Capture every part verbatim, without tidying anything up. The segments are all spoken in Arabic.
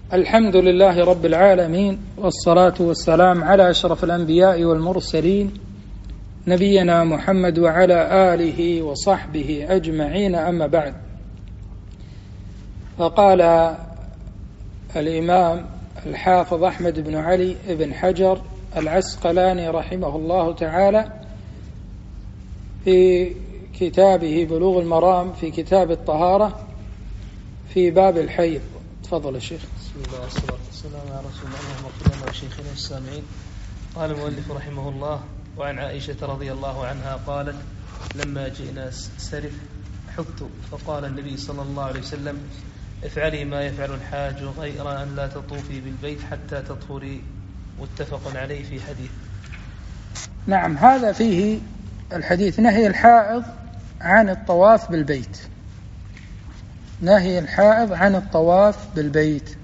الحمد لله رب العالمين، والصلاة والسلام على أشرف الأنبياء والمرسلين نبينا محمد وعلى آله وصحبه أجمعين، أما بعد. فقال الإمام الحافظ أحمد بن علي بن حجر العسقلاني رحمه الله تعالى في كتابه بلوغ المرام في كتاب الطهارة في باب الحيض. تفضل الشيخ. بسم الله والصلاة والسلام على رسول الله. اللهم اغفر لنا وشيخنا السامعين. قال المؤلف رحمه الله: وعن عائشة رضي الله عنها قالت: لما جئنا سرف حبت، فقال النبي صلى الله عليه وسلم: افعلي ما يفعل الحاج غير أن لا تطوفي بالبيت حتى تطهري. متفق عليه في حديث. نعم، هذا فيه الحديث نهي الحائض عن الطواف بالبيت، نهي الحائض عن الطواف بالبيت.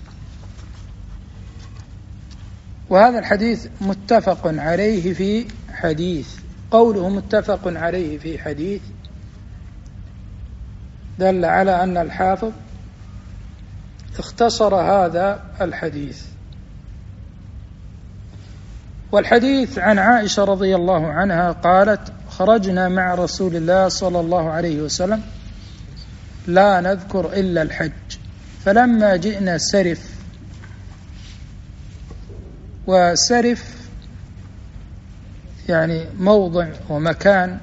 وهذا الحديث متفق عليه في حديث. قوله متفق عليه في حديث دل على أن الحافظ اختصر هذا الحديث. والحديث عن عائشة رضي الله عنها قالت: خرجنا مع رسول الله صلى الله عليه وسلم لا نذكر إلا الحج، فلما جئنا سرف. وسرف يعني موضع ومكان،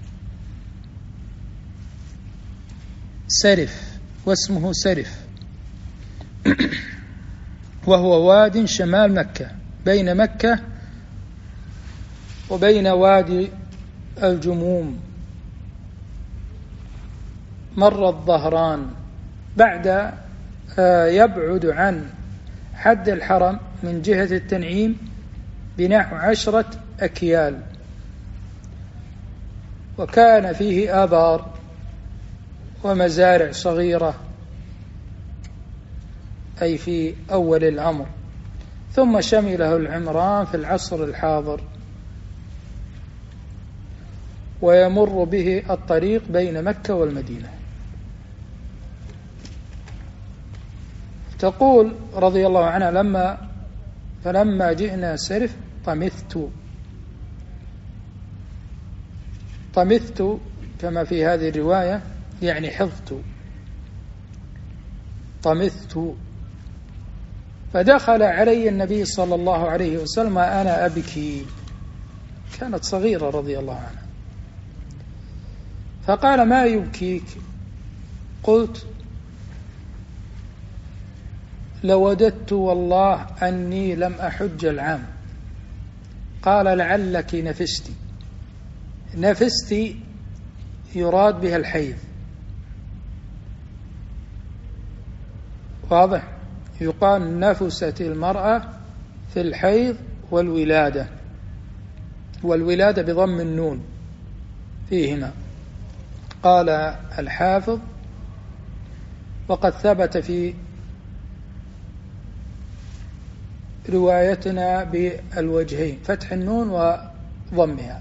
سرف واسمه سرف، وهو واد شمال مكة بين مكة وبين وادي الجموم، مر الظهران، بعد يبعد عن حد الحرم من جهة التنعيم بنحو عشرة أكيال. وكان فيه آبار ومزارع صغيرة، أي في أول الأمر، ثم شمله العمران في العصر الحاضر، ويمر به الطريق بين مكة والمدينة. تقول رضي الله عنها: لما فلما جئنا سرف طمثت. طمثت كما في هذه الرواية يعني حفظت. طمثت. فدخل علي النبي صلى الله عليه وسلم أنا أبكي، كانت صغيرة رضي الله عنها، فقال: ما يبكيك؟ قلت: لوددت والله أني لم أحج العام. قال: لعلك نفستي. نفستي يراد بها الحيض، واضح؟ يقال نفست المرأة في الحيض والولادة، والولادة بضم النون فيهما. قال الحافظ: وقد ثبت في روايتنا بالوجهين، فتح النون وضمها.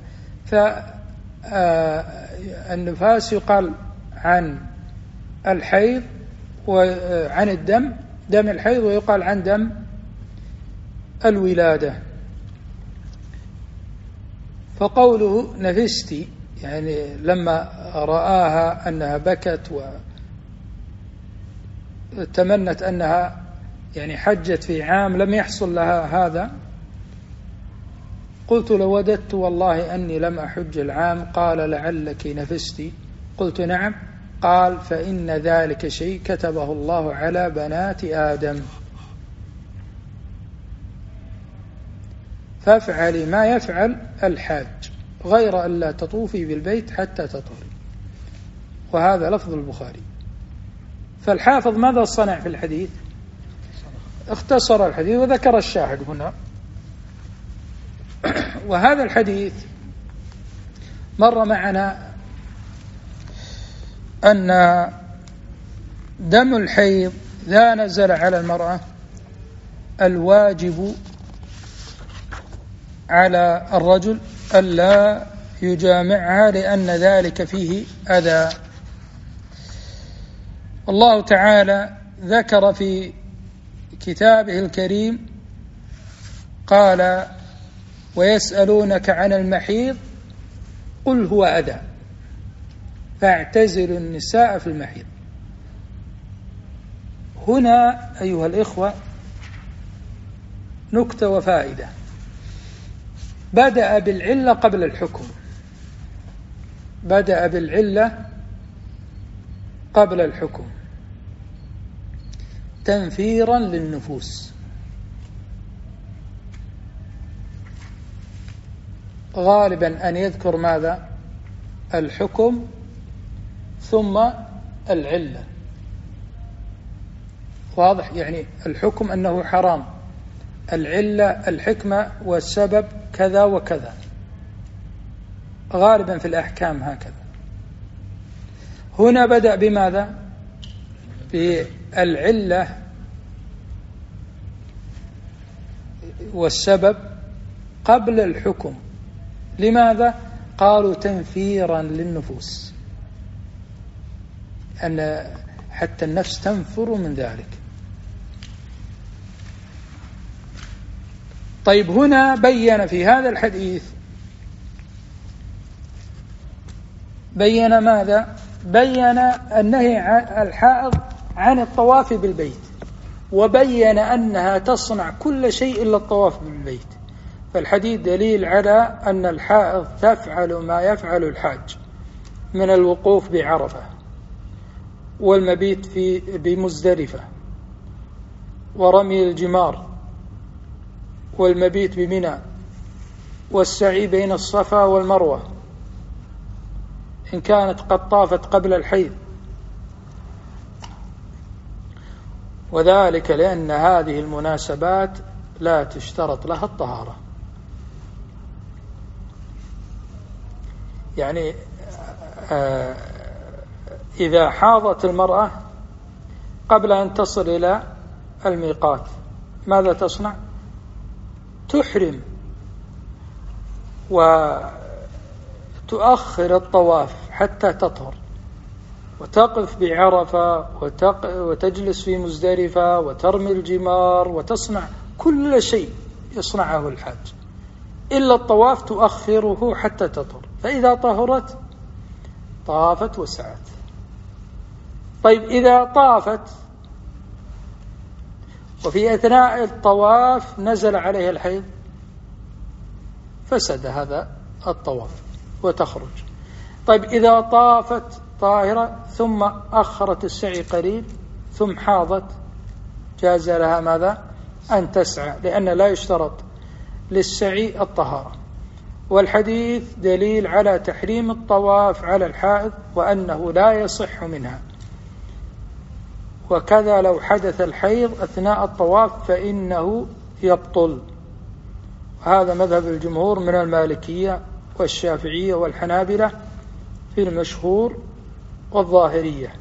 فالنفاس يقال عن الحيض وعن الدم، دم الحيض، ويقال عن دم الولادة. فقوله نفستي يعني لما رآها أنها بكت وتمنت أنها يعني حجت في عام لم يحصل لها هذا. قلت: لوددت والله أني لم أحج العام. قال: لعلك نفستي. قلت: نعم. قال: فإن ذلك شيء كتبه الله على بنات آدم، فافعلي ما يفعل الحاج غير أن لا تطوفي بالبيت حتى تطهري. وهذا لفظ البخاري. فالحافظ ماذا صنع في الحديث؟ اختصر الحديث وذكر الشاهد هنا. وهذا الحديث مر معنا أن دم الحيض إذا نزل على المرأة الواجب على الرجل ألا يجامعها، لأن ذلك فيه أذى. الله تعالى ذكر في كتابه الكريم قال: ويسألونك عن المحيض قل هو أذى فاعتزلوا النساء في المحيض. هنا أيها الإخوة نكتة وفائدة. بدأ بالعلة قبل الحكم، بدأ بالعلة قبل الحكم تنفيرا للنفوس. غالبا أن يذكر ماذا؟ الحكم ثم العلة. واضح؟ يعني الحكم أنه حرام، العلة الحكمة والسبب كذا وكذا، غالبا في الأحكام هكذا. هنا بدأ بماذا؟ بالعلة والسبب قبل الحكم. لماذا؟ قالوا تنفيرا للنفوس، أن حتى النفس تنفر من ذلك. طيب هنا بين في هذا الحديث بين ماذا؟ بين النهي عن الحائض عن الطواف بالبيت، وبين أنها تصنع كل شيء إلا الطواف بالبيت. فالحديث دليل على أن الحائض تفعل ما يفعل الحاج من الوقوف بعرفة والمبيت في بمزدلفة ورمي الجمار والمبيت بمنى والسعي بين الصفا والمروة إن كانت قد طافت قبل الحيض، وذلك لأن هذه المناسبات لا تشترط لها الطهارة. يعني آه إذا حاضت المرأة قبل أن تصل إلى الميقات ماذا تصنع؟ تحرم وتؤخر الطواف حتى تطهر، وتقف بعرفة وتجلس في مزدلفة وترمي الجمار وتصنع كل شيء يصنعه الحاج إلا الطواف تؤخره حتى تطهر، فإذا طهرت طافت وسعت. طيب إذا طافت وفي أثناء الطواف نزل عليها الحيض فسد هذا الطواف وتخرج. طيب إذا طافت طاهرة ثم أخرت السعي قليل ثم حاضت جاز لها ماذا؟ أن تسعى، لأن لا يشترط للسعي الطهارة. والحديث دليل على تحريم الطواف على الحائض وأنه لا يصح منها. وكذا لو حدث الحيض أثناء الطواف فإنه يبطل. هذا مذهب الجمهور من المالكية والشافعية والحنابلة في المشهور والظاهرية،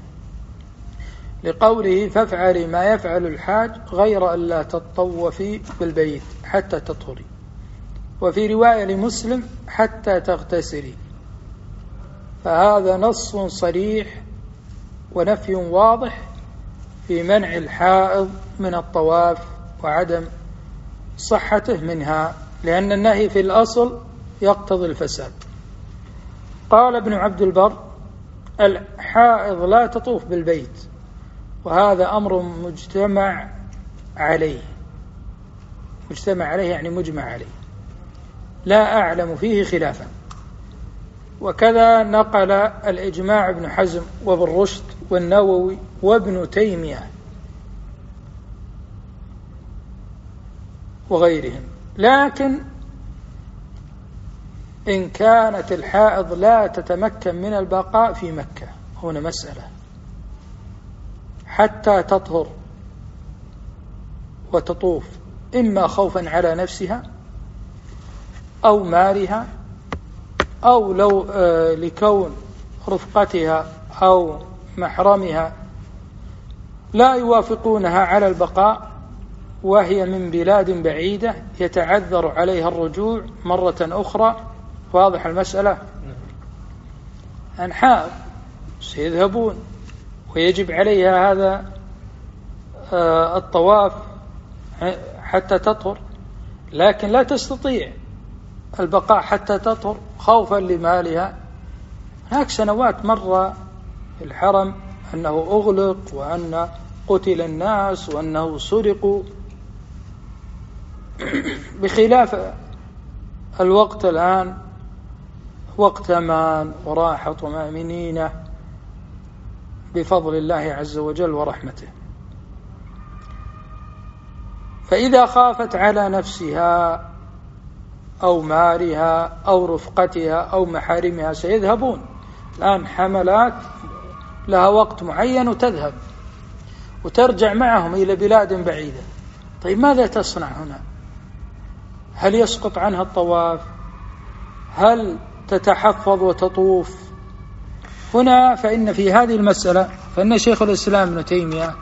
لقوله فافعلي ما يفعل الحاج غير أن لا تطوفي بالبيت حتى تطهري. وفي رواية لمسلم حتى تغتسلي. فهذا نص صريح ونفي واضح في منع الحائض من الطواف وعدم صحته منها، لأن النهي في الأصل يقتضي الفساد. قال ابن عبد البر الحائض لا تطوف بالبيت، وهذا أمر مجتمع عليه، مجتمع عليه يعني مجمع عليه، لا أعلم فيه خلافا. وكذا نقل الإجماع ابن حزم وابن رشد والنووي وابن تيمية وغيرهم. لكن إن كانت الحائض لا تتمكن من البقاء في مكة، هنا مسألة، حتى تطهر وتطوف، إما خوفا على نفسها أو مالها، أو لو آه لكون رفقتها أو محرمها لا يوافقونها على البقاء، وهي من بلاد بعيدة يتعذر عليها الرجوع مرة أخرى. واضح المسألة؟ أنحاء سيذهبون ويجب عليها هذا آه الطواف حتى تطهر، لكن لا تستطيع البقاء حتى تطهر خوفا لمالها. هناك سنوات مرة في الحرم أنه أغلق وأن قتل الناس وأنه سرقوا، بخلاف الوقت الآن وقت أمان وراحة ومأمنين بفضل الله عز وجل ورحمته. فإذا خافت على نفسها أو مالها أو رفقتها أو محارمها سيذهبون. الآن حملات لها وقت معين وتذهب وترجع معهم إلى بلاد بعيدة. طيب ماذا تصنع هنا؟ هل يسقط عنها الطواف؟ هل تتحفظ وتطوف؟ هنا فإن في هذه المسألة فإن شيخ الإسلام ابن تيمية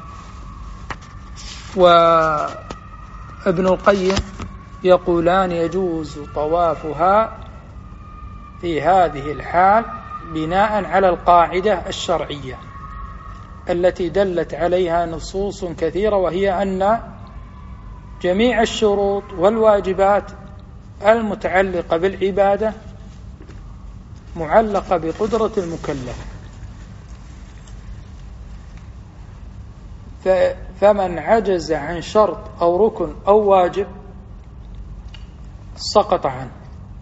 وابن القيم يقولان يجوز طوافها في هذه الحال بناء على القاعدة الشرعية التي دلت عليها نصوص كثيرة، وهي أن جميع الشروط والواجبات المتعلقة بالعبادة معلقة بقدرة المكلف. فمن عجز عن شرط أو ركن أو واجب سقط عنه.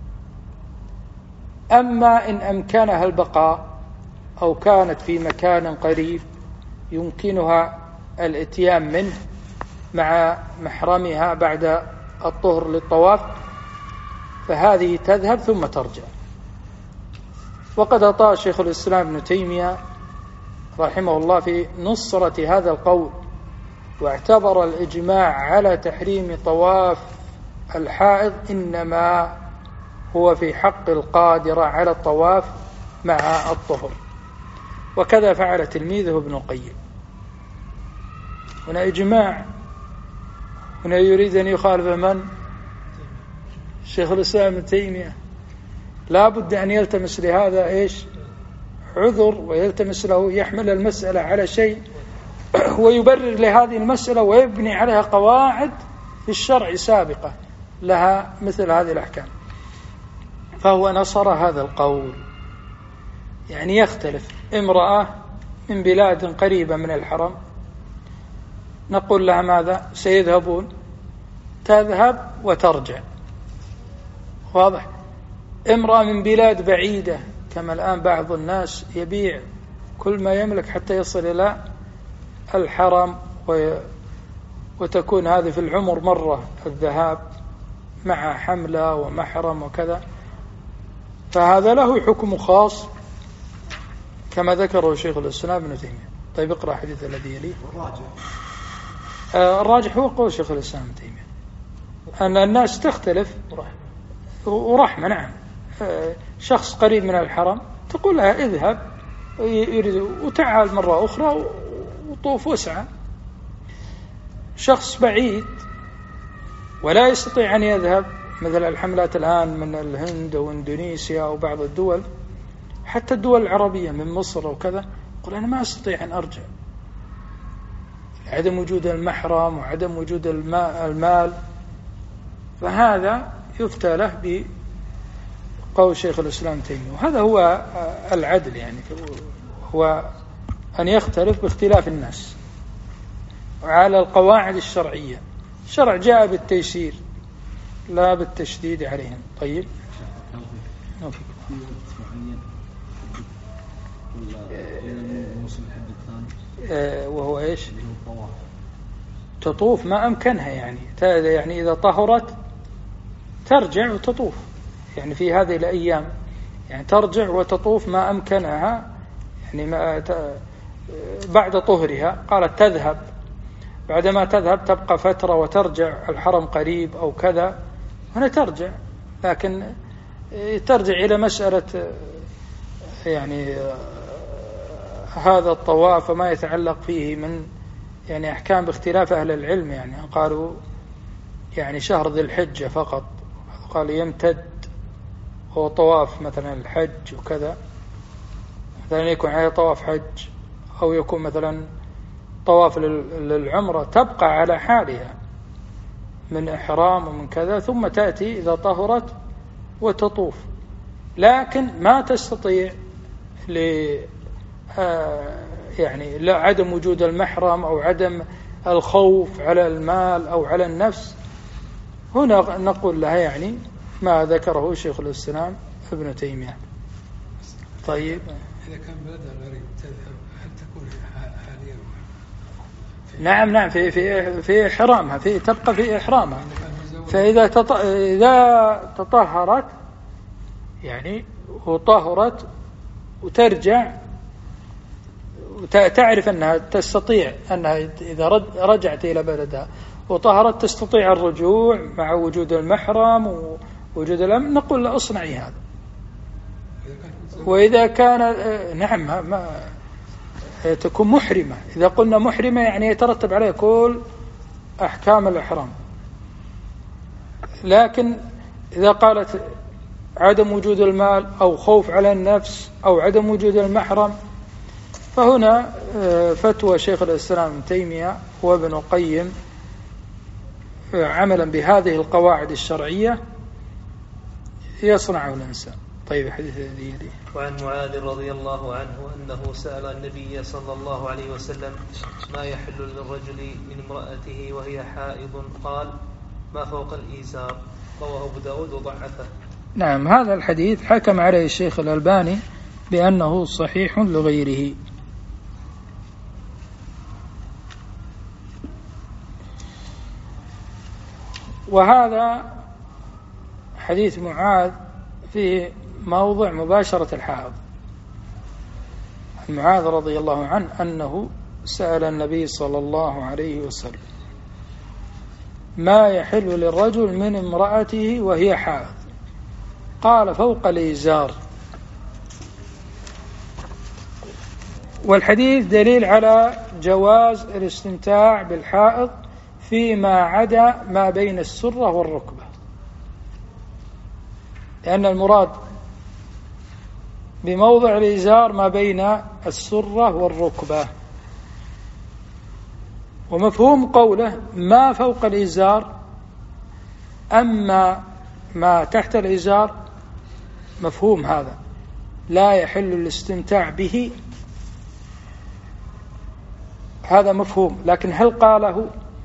أما إن أمكنها البقاء أو كانت في مكان قريب يمكنها الاتيان منه مع محرمها بعد الطهر للطواف، فهذه تذهب ثم ترجع. وقد أطاع شيخ الإسلام ابن تيمية رحمه الله في نصرة هذا القول، واعتبر الإجماع على تحريم طواف الحائض إنما هو في حق القادرة على الطواف مع الطهر. وكذا فعل تلميذه ابن القيم. هنا إجماع، هنا يريد أن يخالف من؟ شيخ الإسلام ابن تيمية. لا بد أن يلتمس لهذا إيش؟ عذر، ويلتمس له يحمل المسألة على شيء ويبرر لهذه المسألة ويبني عليها قواعد في الشرع سابقة لها مثل هذه الأحكام. فهو نصر هذا القول. يعني يختلف امرأة من بلاد قريبة من الحرم، نقول لها ماذا؟ سيذهبون، تذهب وترجع، واضح. امرأة من بلاد بعيدة كما الآن بعض الناس يبيع كل ما يملك حتى يصل إلى الحرم، وتكون هذه في العمر مرة الذهاب مع حملة ومحرم وكذا، فهذا له حكم خاص كما ذكره شيخ الإسلام ابن تيمية. طيب اقرأ حديث الذي يليه. آه الراجح هو قول شيخ الإسلام ابن تيمية أن الناس تختلف ورحمة. نعم، آه شخص قريب من الحرم تقول لها اذهب وتعال مرة أخرى وطوف وسعى. شخص بعيد ولا يستطيع أن يذهب، مثل الحملات الآن من الهند وإندونيسيا وبعض الدول، حتى الدول العربية من مصر وكذا، يقول أنا ما أستطيع أن أرجع، عدم وجود المحرم وعدم وجود المال. فهذا يفتى له بقول شيخ الإسلام تيمية، وهذا هو العدل. يعني هو أن يختلف باختلاف الناس وعلى القواعد الشرعية. الشرع جاء بالتيسير لا بالتشديد عليهم. طيب وهو إيش؟ تطوف ما أمكنها، يعني يعني إذا طهرت ترجع وتطوف، يعني في هذه الأيام يعني ترجع وتطوف ما أمكنها، يعني ما بعد طهرها. قالت تذهب، بعدما تذهب تبقى فترة وترجع، الحرم قريب أو كذا، هنا ترجع. لكن ترجع إلى مسألة يعني هذا الطواف وما يتعلق فيه من يعني أحكام باختلاف أهل العلم. يعني قالوا يعني شهر ذي الحجة فقط، قال يمتد هو طواف مثلا الحج وكذا، مثلا يكون عليه طواف حج أو يكون مثلا طواف للعمرة، تبقى على حالها من إحرام ومن كذا، ثم تأتي إذا طهرت وتطوف، لكن ما تستطيع ل يعني لا عدم وجود المحرم أو عدم الخوف على المال أو على النفس، هنا نقول لها يعني ما ذكره شيخ الإسلام ابن تيمية. طيب إذا كان بلدها غريب تذهب هل تكون حاليا؟ نعم نعم في في في إحرامها، في تبقى في إحرامها. فإذا تط... إذا تطهرت يعني وطهرت وترجع وتعرف أنها تستطيع أنها إذا رجعت إلى بلدها وطهرت تستطيع الرجوع مع وجود المحرم ووجود الأمن، نقول لا أصنعي هذا. وإذا كان نعم ما تكون محرمة، إذا قلنا محرمة يعني يترتب عليه كل أحكام الإحرام. لكن إذا قالت عدم وجود المال أو خوف على النفس أو عدم وجود المحرم، فهنا فتوى شيخ الإسلام ابن تيمية وابن القيم عملا بهذه القواعد الشرعية يصنعه الإنسان. طيب حديث هذه. وعن معاذ رضي الله عنه أنه سأل النبي صلى الله عليه وسلم ما يحل للرجل من امرأته وهي حائض، قال ما فوق الإيزار، رواه أبو داود وضعفه. نعم هذا الحديث حكم عليه الشيخ الألباني بأنه صحيح لغيره. وهذا حديث معاذ فيه موضع مباشرة الحائض. معاذ رضي الله عنه أنه سأل النبي صلى الله عليه وسلم ما يحل للرجل من امرأته وهي حائض، قال فوق الإزار. والحديث دليل على جواز الاستمتاع بالحائض فيما عدا ما بين السرة والركبة، لأن المراد بموضع الإزار ما بين السرة والركبة. ومفهوم قوله ما فوق الإزار، أما ما تحت الإزار مفهوم هذا لا يحل الاستمتاع به، هذا مفهوم. لكن هل قاله؟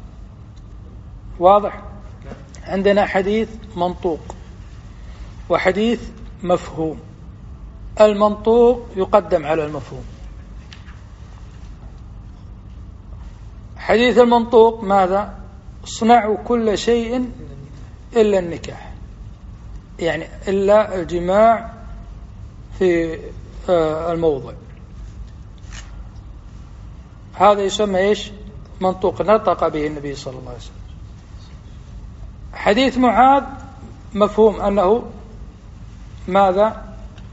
واضح. عندنا حديث منطوق وحديث مفهوم. المنطوق يقدم على المفهوم. حديث المنطوق ماذا؟ اصنعوا كل شيء إلا النكاح، يعني إلا الجماع في الموضع. هذا يسمى إيش؟ منطوق، نطق به النبي صلى الله عليه وسلم. حديث معاذ مفهوم أنه ماذا؟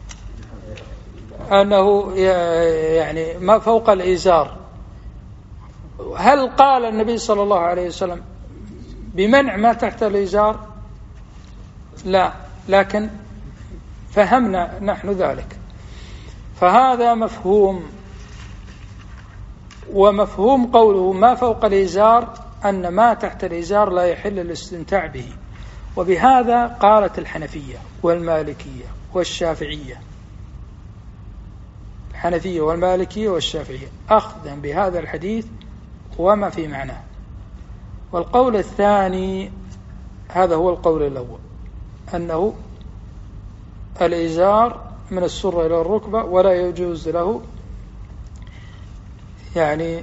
أنه يعني ما فوق الإزار. هل قال النبي صلى الله عليه وسلم بمنع ما تحت الإزار؟ لا، لكن فهمنا نحن ذلك. فهذا مفهوم. ومفهوم قوله ما فوق الإزار أن ما تحت الإزار لا يحل الاستمتاع به. وبهذا قالت الحنفية والمالكية والشافعية، الحنفية والمالكية والشافعية أخذا بهذا الحديث وما في معناه. والقول الثاني هذا هو القول الأول، أنه الإزار من السرة إلى الركبة ولا يجوز له يعني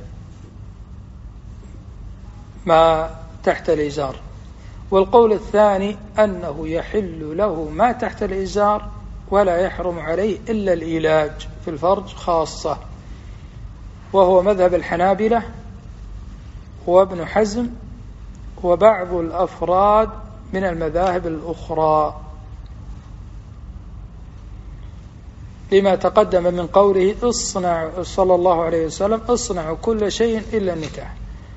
ما تحت الإزار. والقول الثاني أنه يحل له ما تحت الإزار ولا يحرم عليه إلا العلاج في الفرج خاصة، وهو مذهب الحنابلة وابن حزم وبعض الأفراد من المذاهب الأخرى، لما تقدم من قوله اصنع صلى الله عليه وسلم اصنعوا كل شيء إلا النكاح.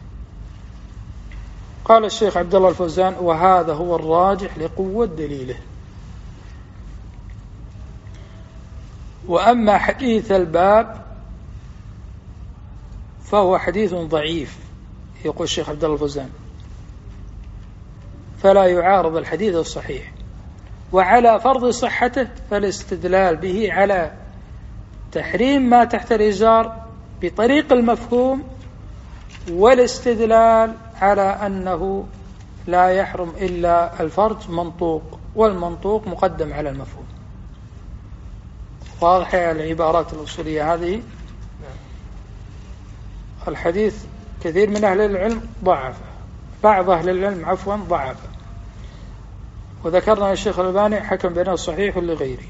قال الشيخ عبد الله الفوزان وهذا هو الراجح لقوة دليله. وأما حديث الباب فهو حديث ضعيف، يقول الشيخ عبد الله الفوزان، فلا يعارض الحديث الصحيح، وعلى فرض صحته فالاستدلال به على تحريم ما تحت الإزار بطريق المفهوم، والاستدلال على أنه لا يحرم إلا الفرج منطوق، والمنطوق مقدم على المفهوم. واضحة العبارات الأصولية هذه. الحديث كثير من أهل العلم ضعفه، بعض أهل العلم عفوا ضعفه، وذكرنا الشيخ الألباني حكم بأنه صحيح لغيره،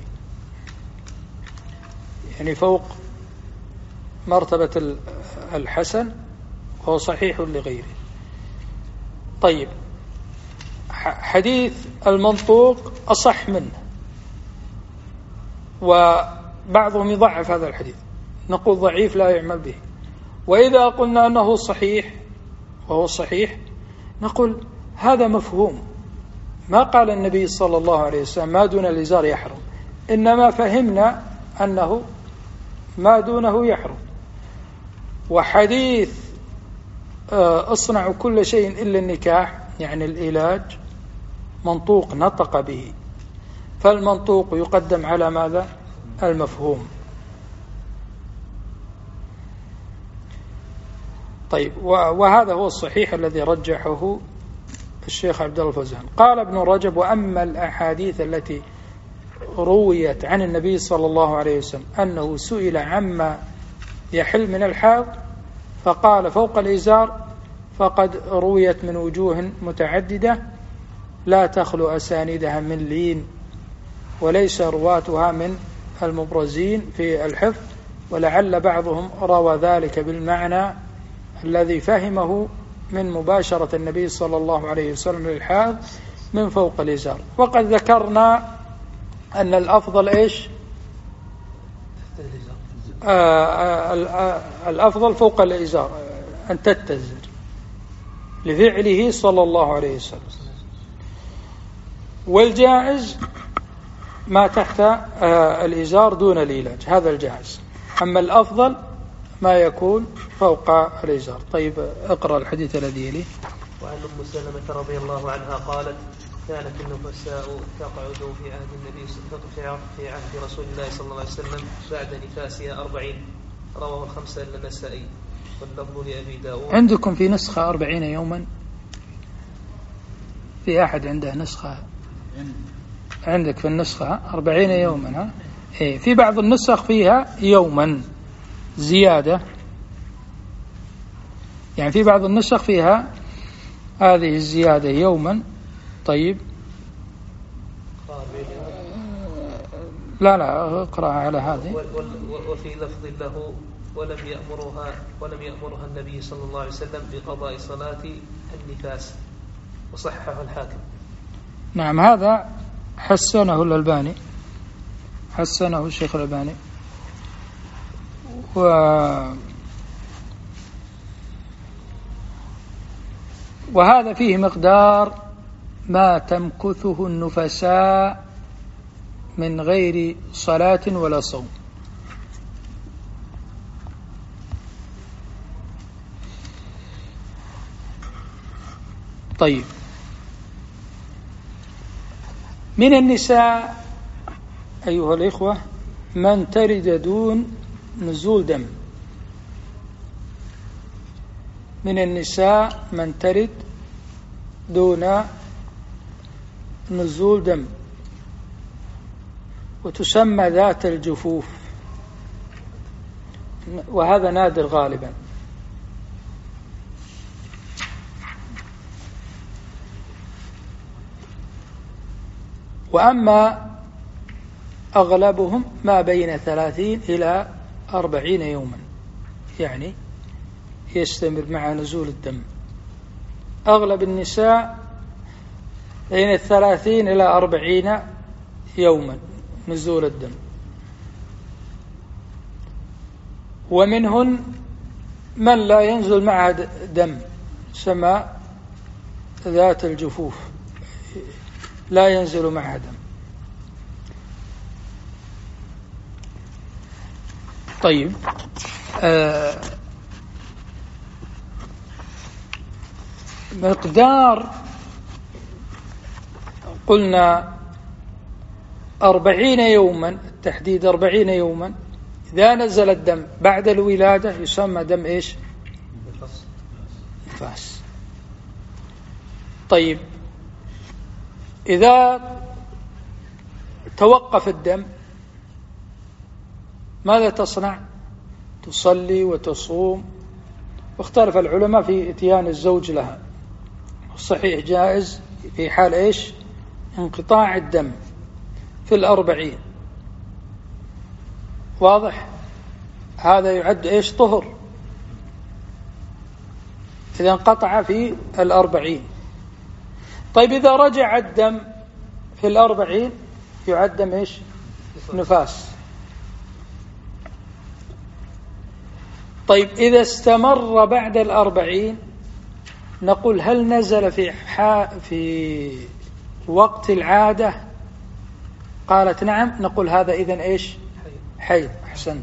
يعني فوق مرتبة الحسن وهو صحيح لغيره. طيب، حديث المنطوق أصح منه، وبعضهم يضعف هذا الحديث، نقول ضعيف لا يعمل به. وإذا قلنا أنه صحيح وهو صحيح نقول هذا مفهوم، ما قال النبي صلى الله عليه وسلم ما دون الإزار يحرم، إنما فهمنا أنه ما دونه يحرم. وحديث اصنعوا كل شيء إلا النكاح، يعني العلاج، منطوق نطق به، فالمنطوق يقدم على ماذا؟ المفهوم. طيب، وهذا هو الصحيح الذي رجحه الشيخ عبد الله الفوزان. قال ابن رجب: وأما الأحاديث التي رويت عن النبي صلى الله عليه وسلم أنه سئل عما يحل من الحاض فقال فوق الإزار، فقد رويت من وجوه متعددة لا تخلو أسانيدها من لين، وليس رواتها من المبرزين في الحفظ، ولعل بعضهم روى ذلك بالمعنى الذي فهمه من مباشرة النبي صلى الله عليه وسلم للحاض من فوق الإزار. وقد ذكرنا أن الأفضل إيش؟ آه آه الأفضل فوق الإزار أن تتزر لفعله صلى الله عليه وسلم، والجائز ما تحت آه الإزار دون العلاج، هذا الجائز. أما الأفضل ما يكون فوق الإزار. طيب، اقرأ الحديث الذي يليه. وعن أم سلمة رضي الله عنها قالت: كانت النفساء تقعد في عهد النبي في عهد رسول الله صلى الله عليه وسلم بعد نفاسها أربعين. رواه الخمسة إلا النسائي، واللفظ لأبي داود. عندكم في نسخة أربعين يوما؟ في أحد عنده نسخة؟ عندك في النسخة أربعين يوما؟ ها؟ إيه، في بعض النسخ فيها يوما زيادة، يعني في بعض النسخ فيها هذه الزيادة يوما. طيب، لا لا اقرأ على هذه. وفي لفظ له: ولم يأمرها ولم يأمرها النبي صلى الله عليه وسلم بقضاء صلاة النفاس، وصححه الحاكم. نعم، هذا حسنه الألباني، حسنه الشيخ الألباني. و وهذا فيه مقدار ما تمكثه النفساء من غير صلاة ولا صوم. طيب، من النساء أيها الإخوة من ترد دون نزول دم، من النساء من ترد دون نزول دم، وتسمى ذات الجفوف، وهذا نادر غالبا. وأما أغلبهم ما بين ثلاثين إلى أربعين يوما، يعني يستمر مع نزول الدم. أغلب النساء بين الثلاثين إلى أربعين يوما نزول الدم، ومنهن من لا ينزل معها دم، سمى ذات الجفوف، لا ينزل معها دم. طيب، آه مقدار قلنا أربعين يوما، التحديد أربعين يوما، إذا نزل الدم بعد الولادة يسمى دم إيش؟ نفاس. طيب إذا توقف الدم ماذا تصنع؟ تصلي وتصوم، واختلف العلماء في اتيان الزوج لها. الصحيح جائز في حال إيش؟ انقطاع الدم في الأربعين. واضح؟ هذا يعد إيش؟ طهر إذا انقطع في الأربعين. طيب إذا رجع الدم في الأربعين يعد دم إيش؟ نفاس. طيب إذا استمر بعد الأربعين نقول هل نزل في في وقت العادة؟ قالت نعم، نقول هذا إذن إيش؟ حيض. أحسنت.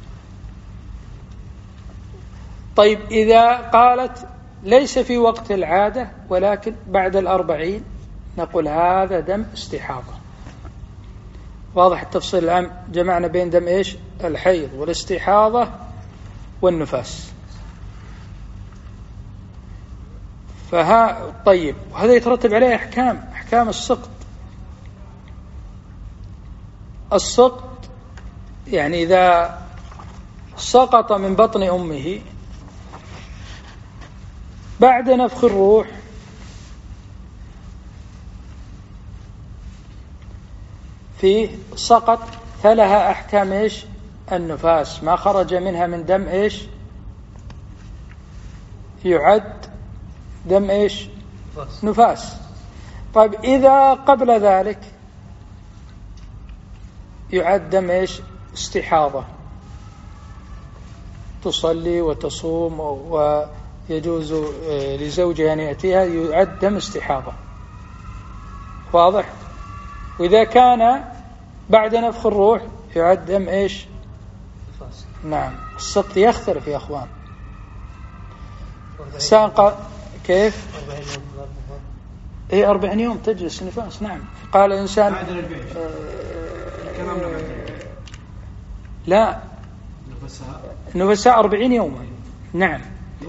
طيب إذا قالت ليس في وقت العادة ولكن بعد الأربعين نقول هذا دم استحاضة. واضح التفصيل الآن؟ جمعنا بين دم إيش؟ الحيض والاستحاضة والنفاس. فها طيب، وهذا يترتب عليه أحكام أحكام السقط. السقط يعني إذا سقط من بطن أمه بعد نفخ الروح فيه سقط، فلها أحكام إيش؟ النفاس. ما خرج منها من دم إيش؟ يعد دم إيش؟ نفاس. طيب إذا قبل ذلك يعد دم إيش؟ استحاضة، تصلي وتصوم ويجوز لزوجها أن يأتيها، يعد دم استحاضة. واضح؟ وإذا كان بعد نفخ الروح يعد دم إيش؟ نفاس. نعم. السقط يختلف يا أخوان. سانقى كيف؟ إيه أربعين يوم تجلس نفاس. نعم. قال إنسان آه لا نفساء أربعين يوما. نعم.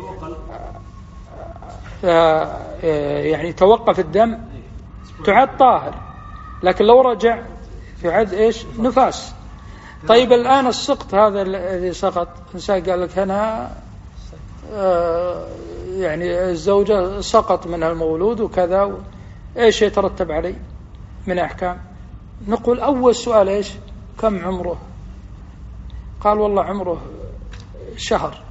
آه يعني توقف الدم تعد طاهر، لكن لو رجع يعد إيش؟ نفاس. طيب الآن السقط هذا الذي سقط، إنسان قال لك أنا آه يعني الزوجة سقط منها المولود وكذا، إيش يترتب عليه من أحكام؟ نقول أول سؤال إيش؟ كم عمره؟ قال والله عمره شهر.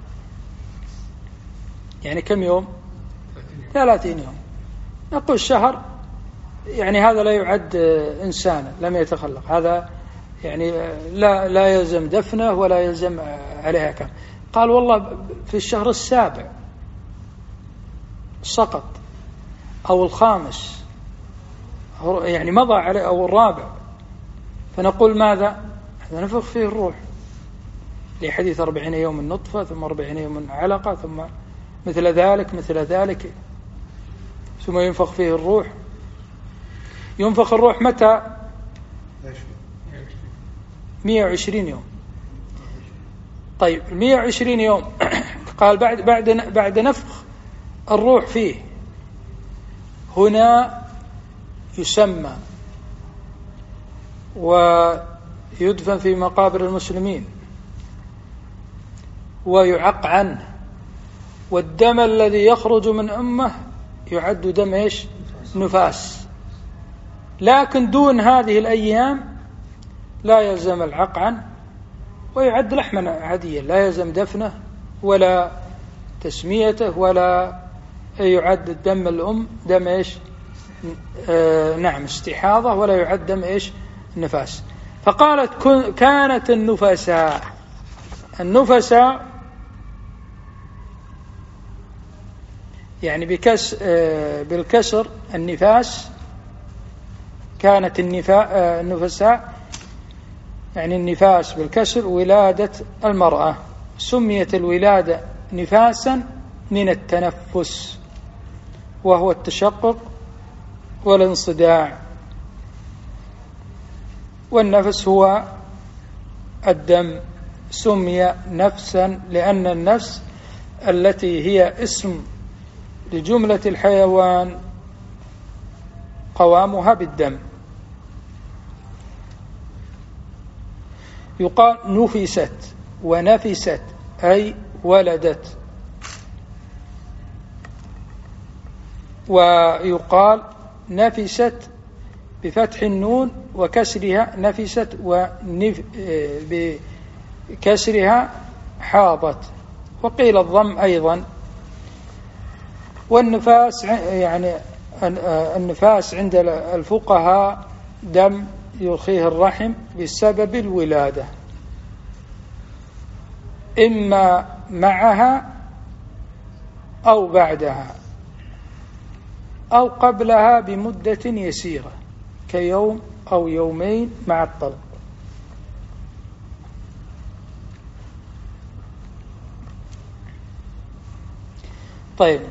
يعني كم يوم؟ ثلاثين يوم. نقول شهر يعني هذا لا يعد إنسانا لم يتخلق، هذا يعني لا لا يلزم دفنه ولا يلزم عليها كم. قال والله في الشهر السابع سقط أو الخامس يعني مضى عليه أو الرابع، فنقول ماذا؟ هذا نفخ فيه الروح لحديث أربعين يوم النطفة ثم أربعين يوم علقة ثم مثل ذلك مثل ذلك ثم ينفخ فيه الروح. ينفخ الروح متى؟ مئة وعشرين يوم. طيب مئة وعشرين يوم قال بعد بعد بعد نفخ الروح فيه هنا يسمى ويدفن في مقابر المسلمين ويعق عنه، والدم الذي يخرج من أمه يعد دم إيش؟ نفاس. لكن دون هذه الأيام لا يلزم العق عنه ويعد لحما عاديا، لا يلزم دفنه ولا تسميته ولا يعد دم الأم دم إيش؟ آه نعم استحاضة، ولا يعد دم إيش؟ نفاس. فقالت كانت النفساء النفساء يعني بكس آه بالكسر النفاس، كانت النفا النفساء يعني النفاس بالكسر ولادة المرأة. سميت الولادة نفاسا من التنفس وهو التشقق والانصداع. والنفس هو الدم، سمي نفسا لأن النفس التي هي اسم لجملة الحيوان قوامها بالدم. يقال نفست ونفست أي ولدت، ويقال نفست بفتح النون وكسرها نفست، وبكسرها حاضت، وقيل الضم أيضا. والنفاس يعني النفاس عند الفقهاء دم يرخيه الرحم بسبب الولادة، إما معها أو بعدها أو قبلها بمدة يسيرة كيوم أو يومين مع الطلق. طيب،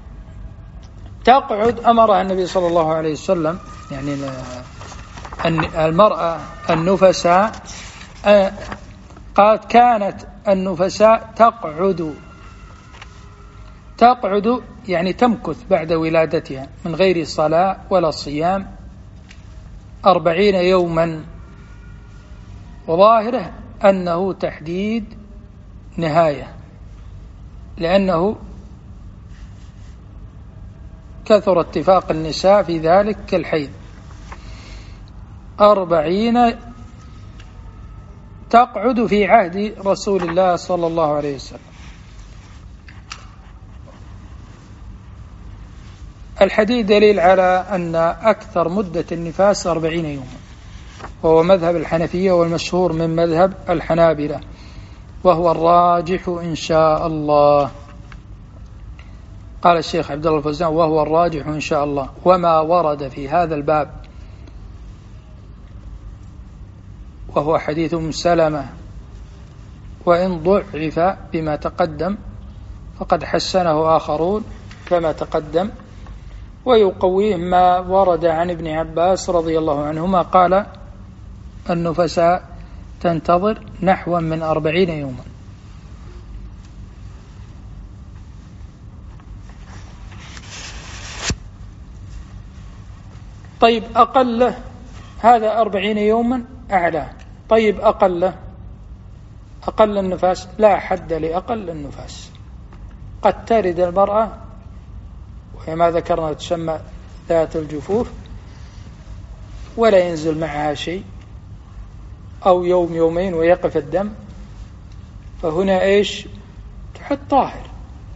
تقعد أمرها النبي صلى الله عليه وسلم، يعني المرأة النفساء قالت كانت النفساء تقعد تقعد يعني تمكث بعد ولادتها من غير صلاة ولا صيام أربعين يوما، وظاهره أنه تحديد نهاية، لأنه كثر اتفاق النساء في ذلك كالحيض. أربعين تقعد في عهد رسول الله صلى الله عليه وسلم. الحديث دليل على أن أكثر مدة النفاس أربعين يوما، وهو مذهب الحنفية والمشهور من مذهب الحنابلة، وهو الراجح إن شاء الله. قال الشيخ عبد الله الفوزان وهو الراجح إن شاء الله. وما ورد في هذا الباب وهو حديث أم سلمة وإن ضعف بما تقدم فقد حسنه آخرون كما تقدم، ويقويه ما ورد عن ابن عباس رضي الله عنهما قال النفساء تنتظر نحو من أربعين يوما. طيب، أقله هذا أربعين يوما أعلى. طيب، أقله أقل النفاس لا حد لأقل النفاس. قد ترد المرأة وهي ما ذكرنا تسمى ذات الجفوف ولا ينزل معها شيء، أو يوم يومين ويقف الدم، فهنا إيش؟ تعد طاهر،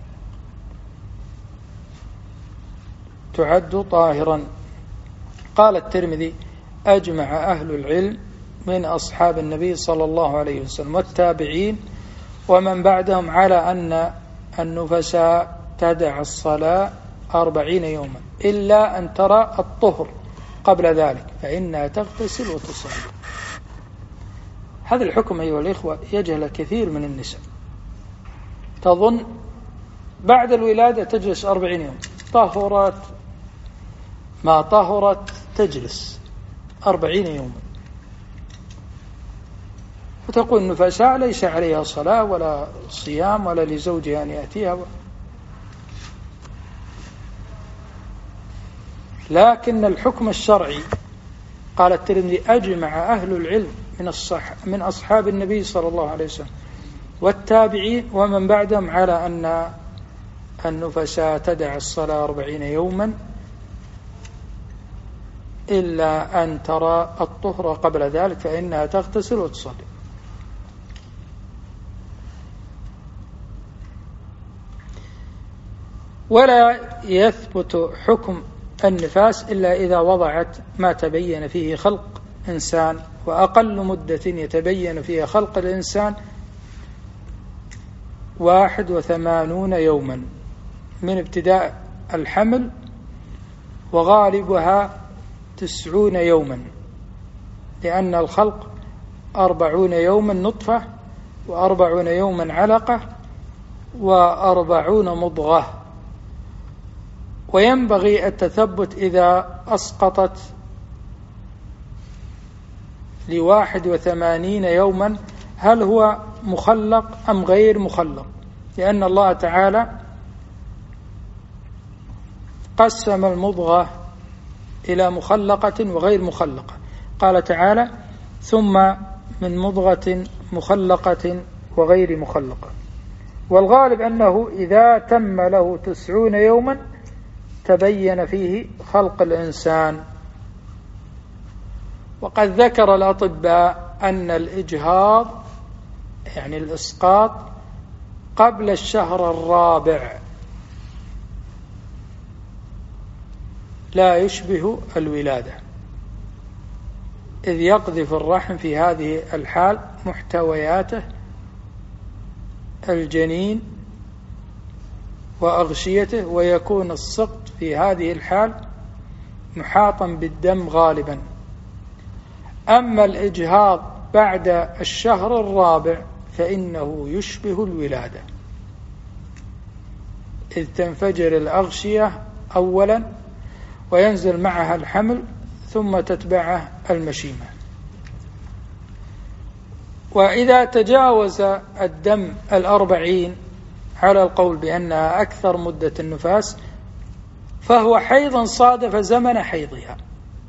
تعد طاهرا. قال الترمذي أجمع أهل العلم من أصحاب النبي صلى الله عليه وسلم والتابعين ومن بعدهم على أن النفساء تدع الصلاة أربعين يوما إلا أن ترى الطهر قبل ذلك فإنها تغتسل وتصلي. هذا الحكم أيها الإخوة يجهل كثير من النساء، تظن بعد الولادة تجلس أربعين يوم، طهرت ما طهرت تجلس أربعين يوما، وتقول النفساء ليس عليها صلاة ولا صيام ولا لزوجها أن يأتيها. لكن الحكم الشرعي قال الترمذي أجمع أهل العلم من الصح من أصحاب النبي صلى الله عليه وسلم والتابعين ومن بعدهم على أن النفساء تدع الصلاة أربعين يوما إلا أن ترى الطهر قبل ذلك فإنها تغتسل وتصلي. ولا يثبت حكم النفاس إلا إذا وضعت ما تبين فيه خلق إنسان، وأقل مدة يتبين فيها خلق الإنسان واحد وثمانون يوما من ابتداء الحمل، وغالبها تسعون يوما، لأن الخلق أربعون يوما نطفة وأربعون يوما علقة وأربعون مضغة. وينبغي التثبت إذا أسقطت لواحد وثمانين يوما، هل هو مخلق أم غير مخلق؟ لأن الله تعالى قسم المضغة إلى مخلقة وغير مخلقة. قال تعالى: ثم من مضغة مخلقة وغير مخلقة. والغالب أنه إذا تم له تسعون يوما تبين فيه خلق الإنسان. وقد ذكر الأطباء أن الإجهاض يعني الإسقاط قبل الشهر الرابع لا يشبه الولادة، إذ يقذف الرحم في هذه الحال محتوياته الجنين وأغشيته، ويكون السقط في هذه الحال محاطا بالدم غالبا. أما الإجهاض بعد الشهر الرابع فإنه يشبه الولادة، إذ تنفجر الأغشية أولا وينزل معها الحمل ثم تتبعه المشيمة. وإذا تجاوز الدم الأربعين على القول بأنها أكثر مدة النفاس فهو حيض صادف زمن حيضها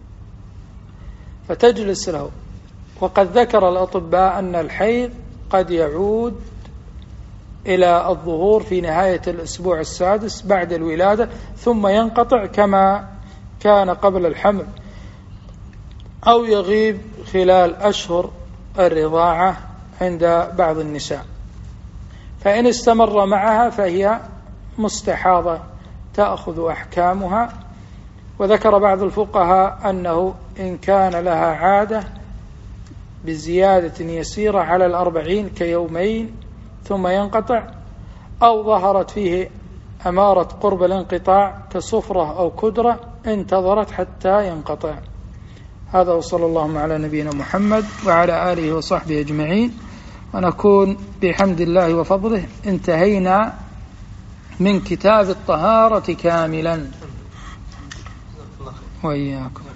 فتجلس له. وقد ذكر الأطباء أن الحيض قد يعود إلى الظهور في نهاية الأسبوع السادس بعد الولادة ثم ينقطع كما كان قبل الحمل، أو يغيب خلال أشهر الرضاعة عند بعض النساء. فإن استمر معها فهي مستحاضة تأخذ أحكامها. وذكر بعض الفقهاء أنه إن كان لها عادة بزيادة يسيرة على الأربعين كيومين ثم ينقطع، أو ظهرت فيه أمارة قرب الانقطاع كصفرة أو كدرة انتظرت حتى ينقطع. هذا وصلى الله على نبينا محمد وعلى آله وصحبه أجمعين. ونكون بحمد الله وفضله انتهينا من كتاب الطهارة كاملا. وإياكم.